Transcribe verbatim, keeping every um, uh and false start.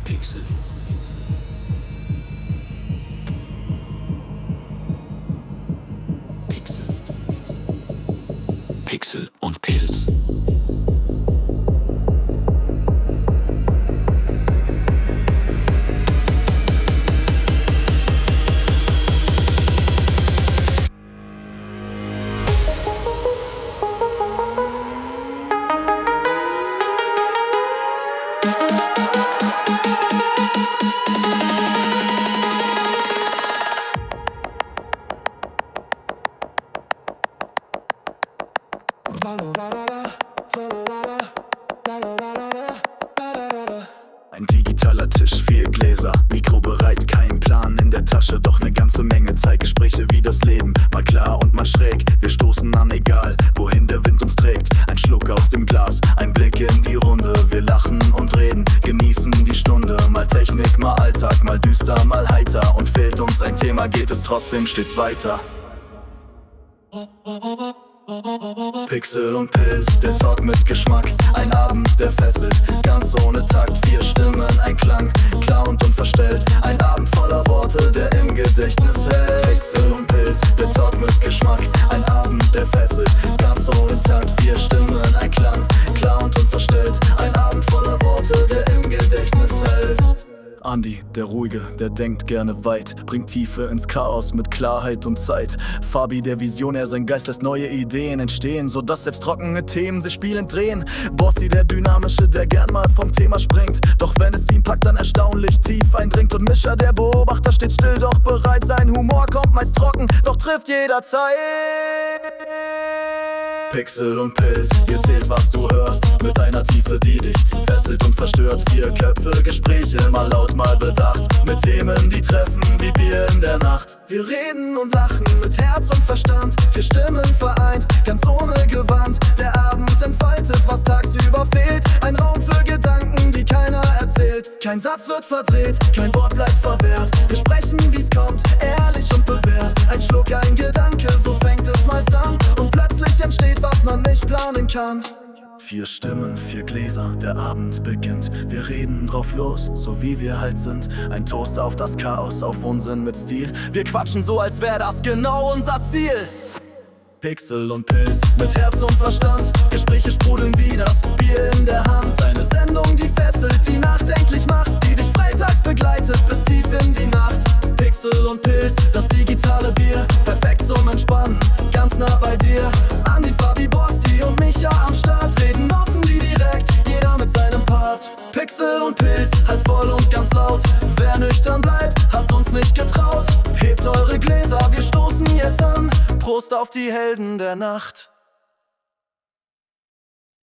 Pixel. Pixel. Pixel und Pilz. Ein digitaler Tisch, vier Gläser, Mikro bereit, kein Plan in der Tasche, doch ne ganze Menge Zeit, Gespräche wie das Leben, mal klar und mal schräg. Wir stoßen an, egal wohin der Wind uns trägt. Ein Schluck aus dem Glas, ein Blick in die Runde. Wir lachen und reden, genießen die Stunde. Mal Technik, mal Alltag, mal düster, mal heiter. Und fehlt uns ein Thema, geht es trotzdem stets weiter. Pixel und Pilz, der Talk mit Geschmack. Ein Abend, der fesselt, ganz ohne Takt. Vier Stimmen, ein Klang, klar und unverstellt. Ein Abend voller Worte, der im Gedächtnis hält. Pixel und Pilz, der Talk mit Geschmack. Ein Abend, der fesselt, ganz ohne Takt. Vier Stimmen, ein Klang, klar und unverstellt. Ein Abend voller Worte, der im Gedächtnis hält. Andi, der Ruhige, der denkt gerne weit, bringt Tiefe ins Chaos mit Klarheit und Zeit. Fabi, der Visionär, sein Geist lässt neue Ideen entstehen, sodass selbst trockene Themen sich spielend drehen. Bossi, der Dynamische, der gern mal vom Thema springt, doch wenn es ihn packt, dann erstaunlich tief eindringt. Und Mischer, der Beobachter, steht still, doch bereit. Sein Humor kommt meist trocken, doch trifft jederzeit. Pixel und Pilz, ihr zählt, was du hörst, mit einer Tiefe, die dich fesselt und verstört. Vier Köpfe, Gespräche, mal laut, mal bedacht, mit Themen, die treffen wie Bier in der Nacht. Wir reden und lachen mit Herz und Verstand, vier Stimmen vereint, ganz ohne Gewand. Der Abend entfaltet, was tagsüber fehlt, ein Raum für Gedanken, die keiner erzählt. Kein Satz wird verdreht, kein Wort bleibt verwehrt. Wir sprechen, wie's kommt, ehrlich und bewährt. Ein Schluck, ein Gedanke, so fängt es meist an, und plötzlich entsteht, was man nicht planen kann. Vier Stimmen, vier Gläser, der Abend beginnt. Wir reden drauf los, so wie wir halt sind. Ein Toast auf das Chaos, auf Unsinn mit Stil. Wir quatschen so, als wär das genau unser Ziel. Pixel und Pilz, mit Herz und Verstand. Gespräche sprudeln wie das Bier in der Hand. Eine Sendung, die fesselt, die nachdenklich macht, die dich freitags begleitet bis tief in die Nacht. Pixel und Pilz, das digitale Bier, perfekt zum Entspannen, ganz nah bei dir. Andi, Fabi, Bosti und Micha am Start, reden offen wie direkt, jeder mit seinem Part. Pixel und Pilz, halb voll und ganz laut. Wer nüchtern bleibt, hat uns nicht getraut. Hebt eure Gläser, wir stoßen jetzt an. Prost auf die Helden der Nacht.